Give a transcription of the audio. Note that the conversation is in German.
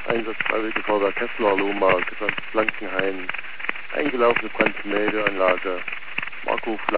Einsatz Freiwillige Feuerwehr Kessler, Lohmark, Gesamt Blankenhain, eingelaufene Brandmeldeanlage, Markov